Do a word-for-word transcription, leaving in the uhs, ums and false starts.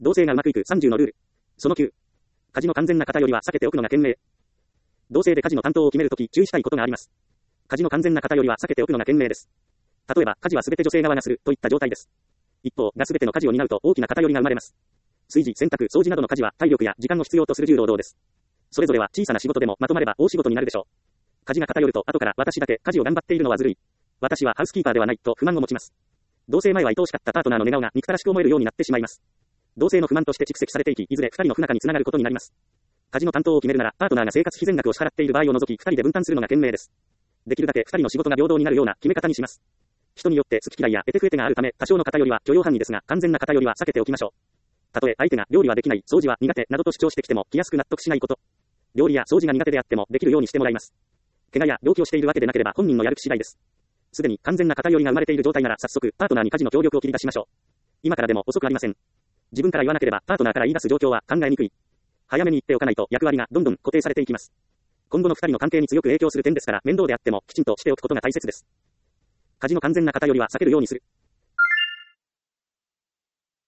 同棲がうまくいくさんじゅうのルール。そのきゅう。家事の完全な偏りは避けておくのが賢明。同棲で家事の担当を決めるとき注意したいことがあります。家事の完全な偏りは避けておくのが賢明です。例えば、家事はすべて女性側がするといった状態です。一方がすべての家事を担うと大きな偏りが生まれます。炊事、洗濯、掃除などの家事は体力や時間を必要とする重労働です。それぞれは小さな仕事でもまとまれば大仕事になるでしょう。家事が偏ると後から私だけ家事を頑張っているのはずるい。私はハウスキーパーではないと不満を持ちます。同棲前は愛おしかったパートナーの寝顔が憎たらしく思えるようになってしまいます。同棲の不満として蓄積されていき、いずれ二人の不仲につながることになります。家事の担当を決めるなら、パートナーが生活費全額を支払っている場合を除き二人で分担するのが賢明です。できるだけ二人の仕事が平等になるような決め方にします。人によって好き嫌いや得手不得手があるため、多少の偏りは許容範囲ですが、完全な偏りは避けておきましょう。たとえ相手が料理はできない、掃除は苦手などと主張してきても気安く納得しないこと。料理や掃除が苦手であってもできるようにしてもらいます。怪我や病気をしているわけでなければ本人のやる気次第です。すでに完全な偏りが生まれている状態なら早速パートナーに家事の協力を切り出しましょう。今からでも遅くありません。自分から言わなければパートナーから言い出す状況は考えにくい。早めに言っておかないと役割がどんどん固定されていきます。今後の二人の関係に強く影響する点ですから面倒であってもきちんとしておくことが大切です。家事の完全な偏りは避けるようにする。